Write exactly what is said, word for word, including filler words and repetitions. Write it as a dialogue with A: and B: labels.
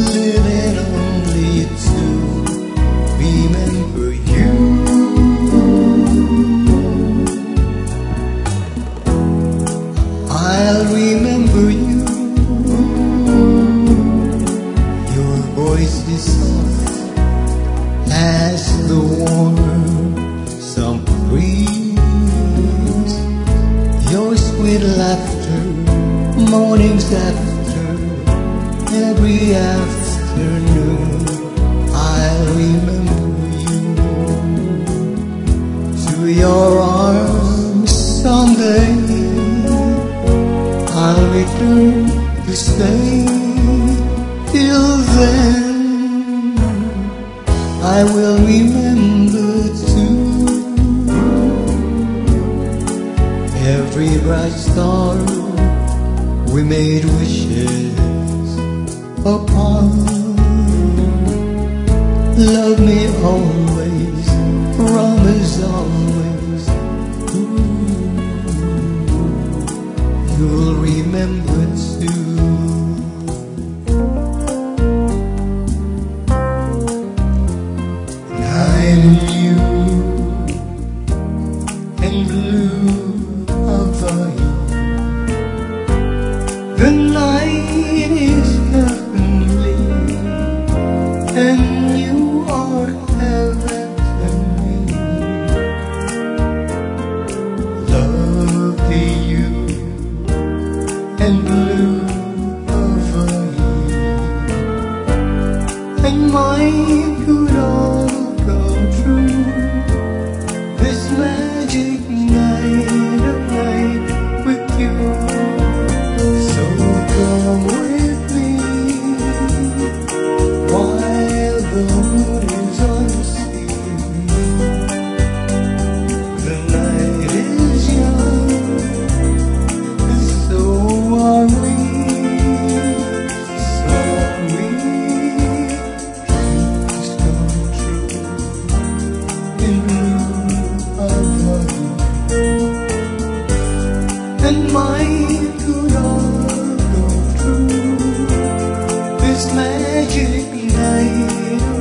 A: living only to remember you. I'll remember you. Your voice is soft as the warm summer breeze. Your sweet laughter, mornings after, every afternoon. I'll remember you. To your arms someday I'll return to stay. Till then I will remember too every bright star we made wishes upon. Love me always, promise always. Ooh, you'll remember too. I'm new and blue over you. The night is heavenly, and you are heaven to me. Love to you and blue over you, and mine could all go true. This magic night of night with you. So come with me while the moon is unseen. The night is young, and so are we. So are we. Dreams come true in blue of light, and mine could all go true. This magic night